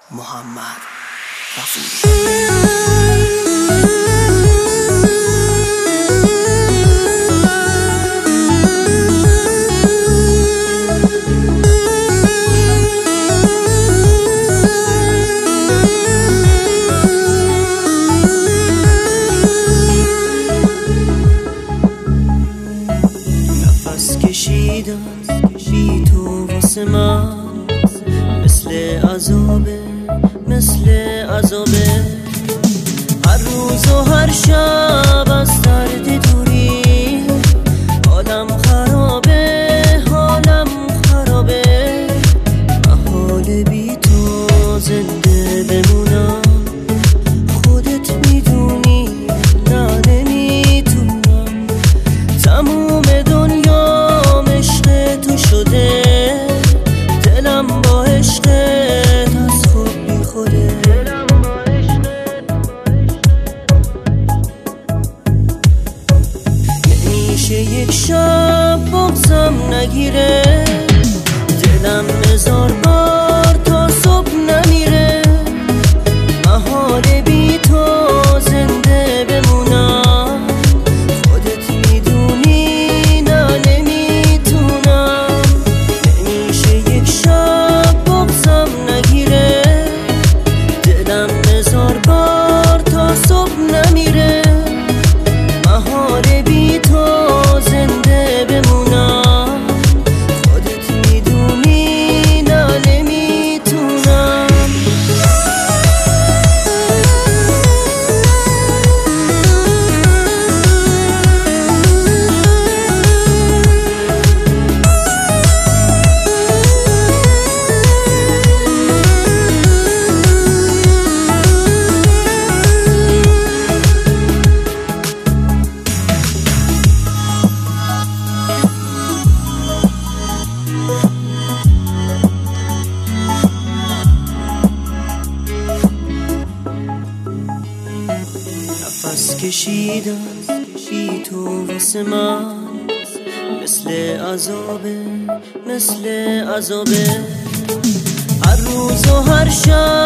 محمد غفوری. نفس کشیدن بی تو واسه من مثل عذابه، مثل عذابه. هر روز و هر شب از درد دوری حالم خرابه، حالم خرابه. محال بی تو زنده بمونم، خودت میدونی نه نمیتونم. تموم دنیا عشق تو شده، دلم با عشقت از خود بی خوده. نمیشه یک شب بغضم نگیره، دلم هزار بار تا صبح نمیره. محال بی تو زنده بمونم، خودت میدونی نه نمیتونم. نمیشه یک شب بغضم نگیره، دلم هزار بار تا صبح نمیره. محال بی تو زنده بمونم، خودت میدونی نه نمیتونم. نفس کشیدن بی تو واسه من مثل عذابه، مثل عذابه. هر روز و هر شب